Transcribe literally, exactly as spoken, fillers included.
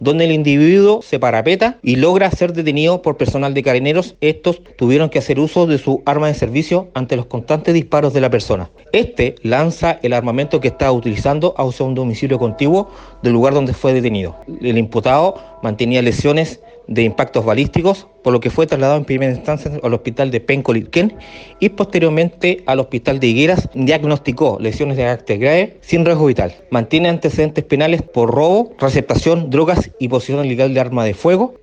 donde el individuo se parapeta y logra ser detenido por personal de Carabineros. Estos tuvieron que hacer uso de su arma de servicio ante los constantes disparos de la persona. Este lanza el armamento que estaba utilizando hacia un domicilio contiguo del lugar donde fue detenido. El imputado mantenía lesiones de impactos balísticos, por lo que fue trasladado en primera instancia al hospital de Penco-Lirquén y posteriormente al hospital de Higueras. Diagnosticó lesiones de carácter grave sin riesgo vital. Mantiene antecedentes penales por robo, receptación, drogas y posesión ilegal de arma de fuego.